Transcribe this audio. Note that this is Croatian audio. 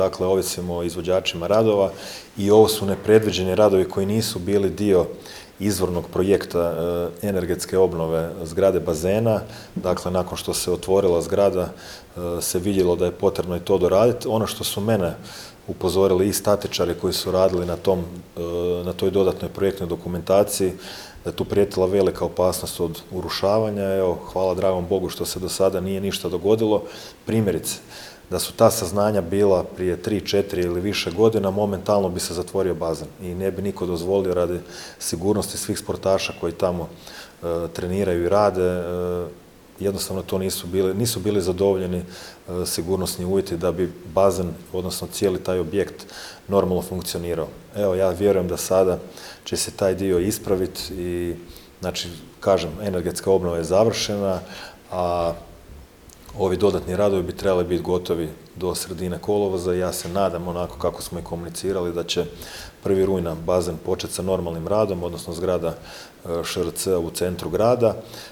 Dakle, ovisimo o izvođačima radova i ovo su nepredviđeni radovi koji nisu bili dio izvornog projekta energetske obnove zgrade bazena. Dakle, nakon što se otvorila zgrada se vidjelo da je potrebno i to doraditi. Ono što su mene upozorili i statičari koji su radili na toj dodatnoj projektnoj dokumentaciji, da je tu prijetila velika opasnost od urušavanja. Evo, hvala dragom Bogu što se do sada nije ništa dogodilo. Primjerice, da su ta saznanja bila prije 3, 4 ili više godina, momentalno bi se zatvorio bazen i ne bi niko dozvolio radi sigurnosti svih sportaša koji tamo treniraju i rade. Jednostavno to nisu bili zadovoljeni sigurnosni uvjeti da bi bazen, odnosno cijeli taj objekt normalno funkcionirao. Evo, ja vjerujem da sada će se taj dio ispraviti i, znači, kažem, energetska obnova je završena, a ovi dodatni radovi bi trebali biti gotovi do sredine kolovoza i ja se nadam, onako kako smo i komunicirali, da će 1. rujna bazen početi sa normalnim radom, odnosno zgrada ŠRC u centru grada